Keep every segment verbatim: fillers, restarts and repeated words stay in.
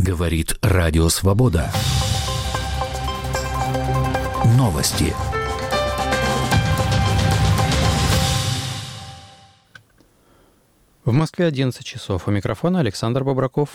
Говорит Радио Свобода. Новости. В Москве одиннадцать часов. У микрофона Александр Бобраков.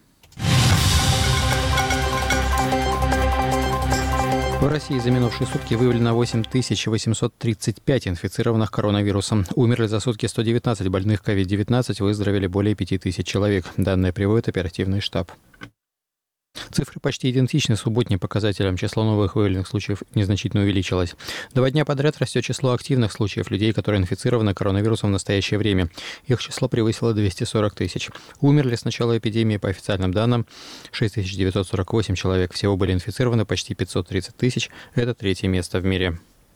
В России за минувшие сутки выявлено восемь тысяч восемьсот тридцать пять инфицированных коронавирусом. Умерли за сутки сто девятнадцать больных ковид девятнадцать, выздоровели более пяти тысяч человек. Данные приводит оперативный штаб. Цифры почти идентичны субботним показателям. Число новых выявленных случаев незначительно увеличилось. Два дня подряд растет число активных случаев людей, которые инфицированы коронавирусом в настоящее время. Их число превысило двести сорок тысяч. Умерли с начала эпидемии, по официальным данным, шесть тысяч девятьсот сорок восемь человек. Всего были инфицированы почти пятьсот тридцать тысяч. Это третье место в мире.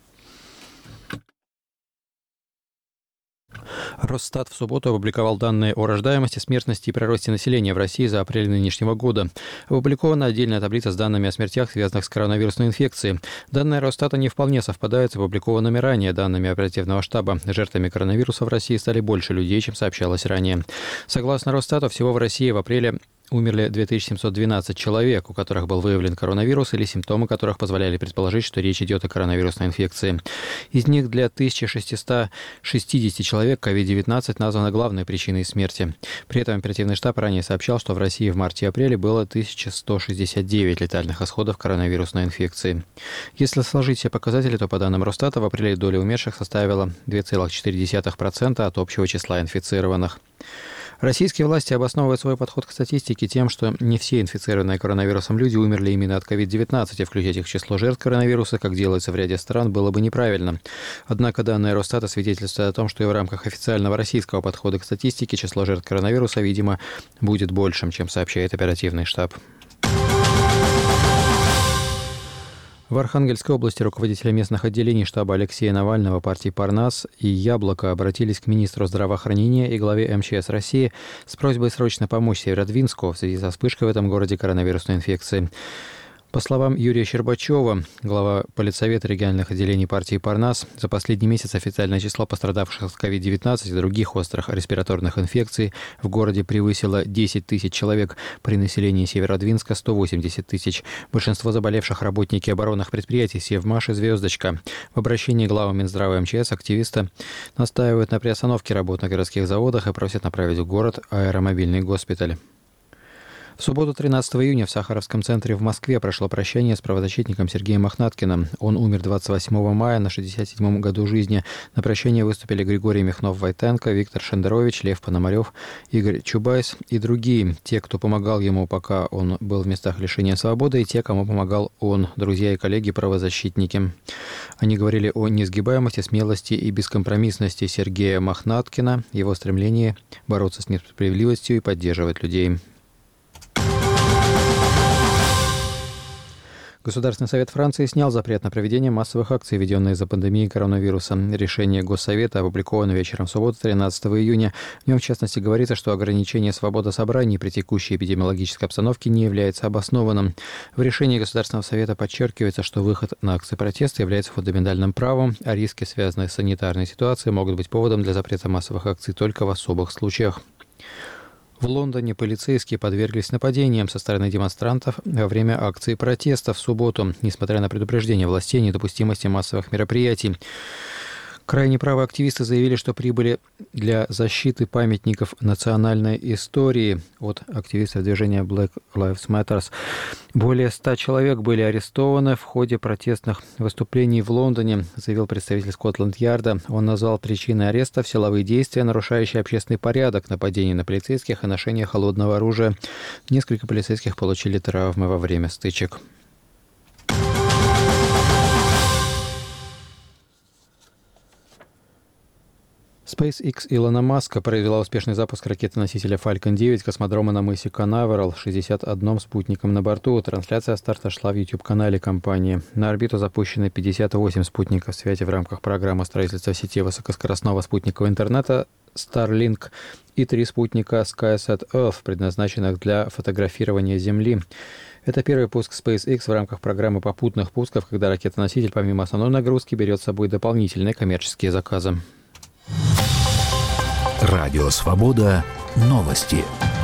Росстат в субботу опубликовал данные о рождаемости, смертности и приросте населения в России за апрель нынешнего года. Опубликована отдельная таблица с данными о смертях, связанных с коронавирусной инфекцией. Данные Росстата не вполне совпадают с опубликованными ранее данными оперативного штаба. Жертвами коронавируса в России стали больше людей, чем сообщалось ранее. Согласно Росстату, всего в России в апреле умерли две тысячи семьсот двенадцать человек, у которых был выявлен коронавирус или симптомы которых позволяли предположить, что речь идет о коронавирусной инфекции. Из них для тысяча шестьсот шестьдесят человек ковид девятнадцать названа главной причиной смерти. При этом оперативный штаб ранее сообщал, что в России в марте и апреле было тысяча сто шестьдесят девять летальных исходов коронавирусной инфекции. Если сложить все показатели, то по данным Росстата в апреле доля умерших составила две целых четыре десятых процента от общего числа инфицированных. Российские власти обосновывают свой подход к статистике тем, что не все инфицированные коронавирусом люди умерли именно от ковид девятнадцать, и включать их в число жертв коронавируса, как делается в ряде стран, было бы неправильно. Однако данные Росстата свидетельствуют о том, что и в рамках официального российского подхода к статистике число жертв коронавируса, видимо, будет большим, чем сообщает оперативный штаб. В Архангельской области руководители местных отделений штаба Алексея Навального партии «Парнас» и «Яблоко» обратились к министру здравоохранения и главе эм че эс России с просьбой срочно помочь Северодвинску в связи со вспышкой в этом городе коронавирусной инфекции. По словам Юрия Щербачева, глава политсовета региональных отделений партии «Парнас», за последний месяц официальное число пострадавших от ковид девятнадцать и других острых респираторных инфекций в городе превысило десять тысяч человек, при населении Северодвинска сто восемьдесят тысяч. Большинство заболевших работники оборонных предприятий «Севмаш» и «Звездочка». В обращении главы Минздрава эм че эс активисты настаивают на приостановке работ на городских заводах и просят направить в город аэромобильный госпиталь. В субботу тринадцатого июня в Сахаровском центре в Москве прошло прощание с правозащитником Сергеем Мохнаткиным. Он умер двадцать восьмого мая на шестьдесят седьмом году жизни. На прощание выступили Григорий Михнов-Войтенко, Виктор Шендерович, Лев Пономарев, Игорь Чубайс и другие. Те, кто помогал ему, пока он был в местах лишения свободы, и те, кому помогал он, друзья и коллеги-правозащитники. Они говорили о несгибаемости, смелости и бескомпромиссности Сергея Мохнаткина, его стремлении бороться с несправедливостью и поддерживать людей. Государственный совет Франции снял запрет на проведение массовых акций, введенные из-за пандемии коронавируса. Решение Госсовета опубликовано вечером в субботу, тринадцатого июня. В нем, в частности, говорится, что ограничение свободы собраний при текущей эпидемиологической обстановке не является обоснованным. В решении Государственного совета подчеркивается, что выход на акции протеста является фундаментальным правом, а риски, связанные с санитарной ситуацией, могут быть поводом для запрета массовых акций только в особых случаях. В Лондоне полицейские подверглись нападениям со стороны демонстрантов во время акции протеста в субботу, несмотря на предупреждение властей о недопустимости массовых мероприятий. Крайне правые активисты заявили, что прибыли для защиты памятников национальной истории от активистов движения Black Lives Matter. Более ста человек были арестованы в ходе протестных выступлений в Лондоне, заявил представитель Скотланд-Ярда. Он назвал причиной арестов силовые действия, нарушающие общественный порядок, нападения на полицейских и ношение холодного оружия. Несколько полицейских получили травмы во время стычек. SpaceX Илона Маска провела успешный запуск ракеты-носителя Falcon девять космодрома на мысе Канаверал с шестьдесят одним спутником на борту. Трансляция старта шла в YouTube-канале компании. На орбиту запущены пятьдесят восемь спутников связи в рамках программы строительства сети высокоскоростного спутникового интернета Starlink и три спутника SkySat Earth, предназначенных для фотографирования Земли. Это первый пуск SpaceX в рамках программы попутных пусков, когда ракета-носитель помимо основной нагрузки берет с собой дополнительные коммерческие заказы. Радио Свобода. Новости.